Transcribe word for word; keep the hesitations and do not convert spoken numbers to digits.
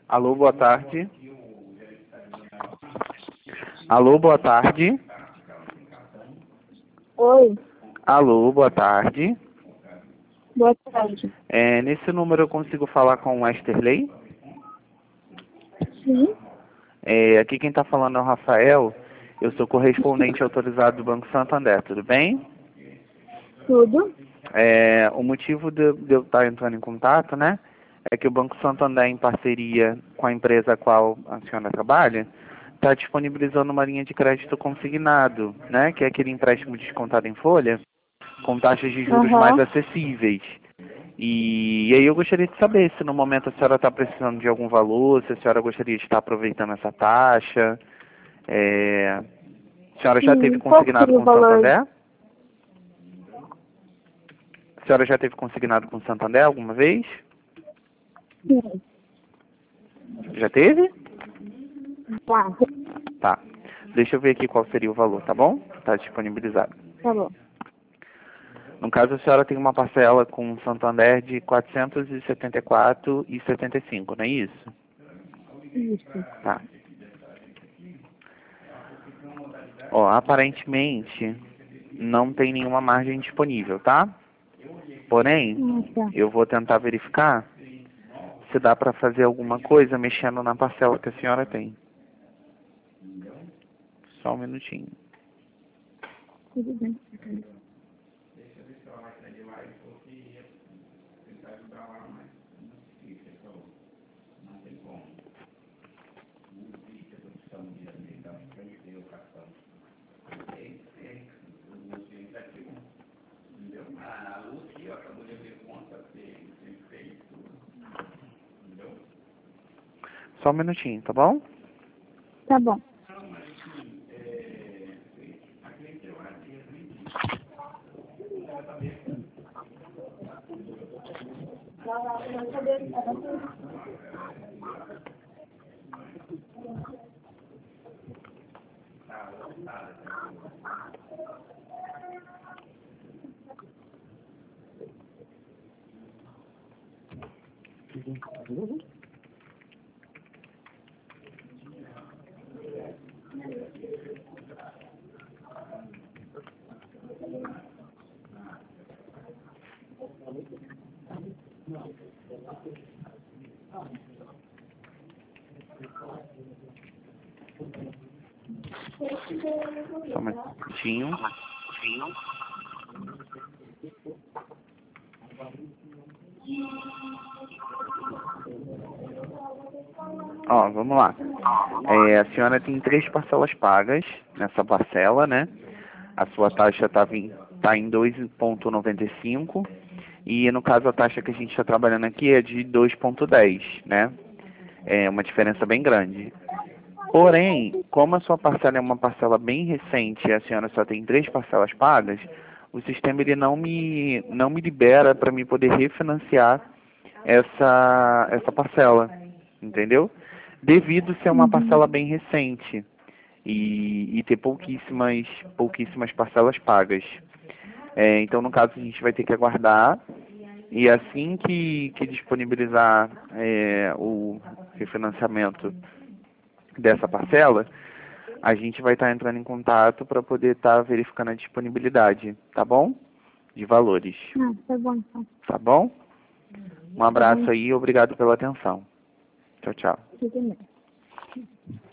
Alô, boa tarde. Alô, boa tarde. Oi, Alô, boa tarde. boa tarde. É, nesse número eu consigo falar com o Westerley? Sim, É, aqui quem está falando é o Rafael. Eu sou correspondente autorizado do Banco Santander, tudo bem? tudo? É, o motivo de, de eu estar entrando em contato, né, é que o Banco Santander, em parceria com a empresa a qual a senhora trabalha, está disponibilizando uma linha de crédito consignado, né, que é aquele empréstimo descontado em folha, com taxas de juros mais Aham. acessíveis. E, e aí eu gostaria de saber se no momento a senhora está precisando de algum valor, se a senhora gostaria de estar aproveitando essa taxa. É, a senhora já teve Sim, qual consignado seria o com o valor? Santander? A senhora já teve consignado com o Santander alguma vez? Sim, Já teve? tá, Tá. Deixa eu ver aqui qual seria o valor, tá bom? Está disponibilizado. tá bom. No caso, a senhora tem uma parcela com o Santander de quatrocentos e setenta e quatro reais e setenta e cinco, não é isso? Isso. Tá. Ó, aparentemente não tem nenhuma margem disponível, tá? Porém, Ah, tá. eu vou tentar verificar se dá para fazer alguma coisa mexendo na parcela que a senhora tem. Só um minutinho. Tudo bem. Só um minutinho, tá bom? Tá bom. Só um minutinho. Ó, vamos lá. É, a senhora tem três parcelas pagas nessa parcela, né? A sua taxa está em, tá em dois vírgula noventa e cinco e no caso a taxa que a gente está trabalhando aqui é de dois vírgula dez, né? É uma diferença bem grande. Porém, como a sua parcela é uma parcela bem recente e a senhora só tem três parcelas pagas, o sistema ele não me, não me libera para me poder refinanciar essa, essa parcela, entendeu? Devido ser uma Uhum. parcela bem recente e, e ter pouquíssimas, pouquíssimas parcelas pagas. É, então, no caso, a gente vai ter que aguardar e assim que, que disponibilizar é, o refinanciamento dessa parcela, a gente vai estar entrando em contato para poder estar verificando a disponibilidade, tá bom? De valores, Ah, tá bom, então. tá bom? Um Tá bom, abraço aí e obrigado pela atenção. Tchau, tchau. tudo bem.